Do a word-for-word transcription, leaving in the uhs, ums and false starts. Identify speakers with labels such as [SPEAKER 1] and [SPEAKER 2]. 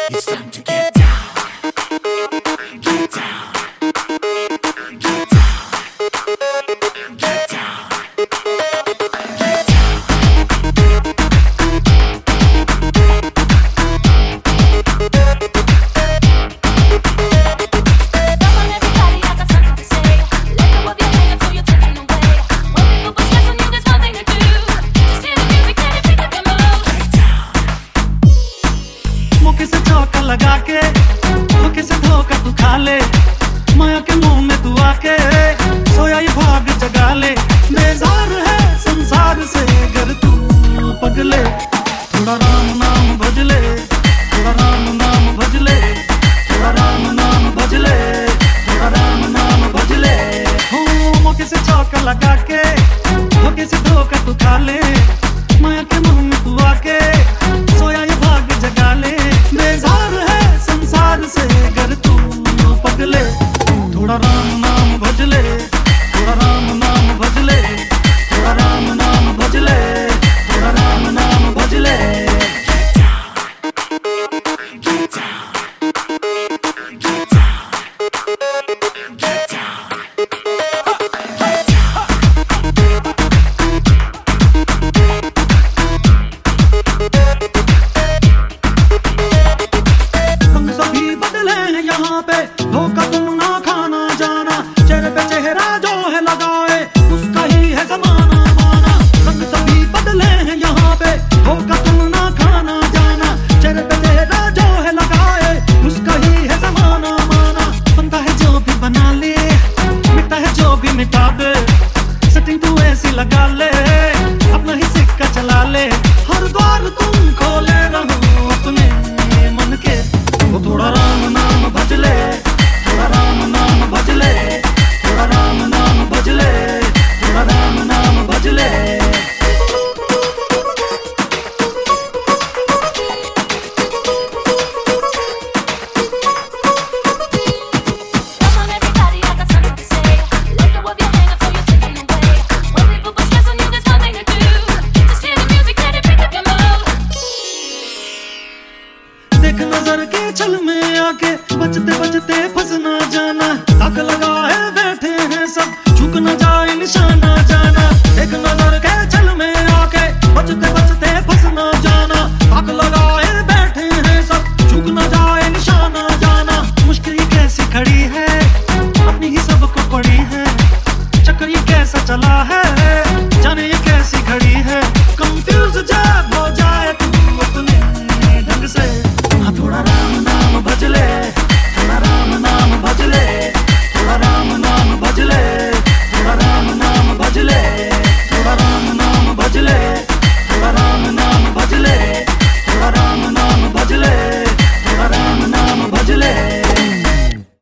[SPEAKER 1] It's time to get down, get down, get down, get down, get down. Come on everybody, I got something to say. Let go of your hands, throw your tension away. When people put stress on you, there's one thing to do. Just hear the music and it pick up your mood. Get down.
[SPEAKER 2] मुख से चौका लगा के मुख से धोखा तू खा ले, माया के मुंह में तू आके सोया ये भाग जगा ले। बेजार है संसार से अगर तू पगले, थोड़ा राम नाम भज ले, थोड़ा राम नाम भज ले, थोड़ा राम नाम भज ले, थोड़ा राम नाम भज ले। हो मुख से चौका लगा के मुख से धोखा तू खा ले, माया के मुंह में तू आके सोया ये भाग जगा ले। बेजार है संसार से अगर तू पगले, थोड़ा राम नाम भज ले, थोड़ा राम नाम भज ले, थोड़ा राम नाम भज ले, थोड़ा राम नाम भज ले। Get down, get down, get down, get down, रंग सभी बदले हैं यहाँ पे, धोखा तुम ना खाना जाना। चेहरे पे चेहरा जो है लगाए उसका ही है जमाना माना। रंग सभी बदले हैं यहाँ पे, धोखा तुम ना खाना जाना। चेहरे पे चेहरा जो है लगाए उसका ही है जमाना माना। बनता है जो भी बना ले, मिटता है जो भी मिटा दे। सेटिंग तू ऐसी लगा ले, अपना ही सिक्का चला ले। हर द्वार तुम खोले रहो अपने मन के, वो थोड़ा राम नाम भज ले, थोड़ा राम नाम भज ले, थोड़ा राम नाम भज ले, थोड़ा राम नाम भज ले।
[SPEAKER 1] Come on everybody, I got something to say. Let go of your hands, throw your tension away. When people put stress on you, there's one thing to do. Just hear the music and it pick up your mood.
[SPEAKER 2] देख नजर के छल में आके बचते बचते फंस ना जाना। ताक लगा है बैठे हैं सब, झुक न जाए निशान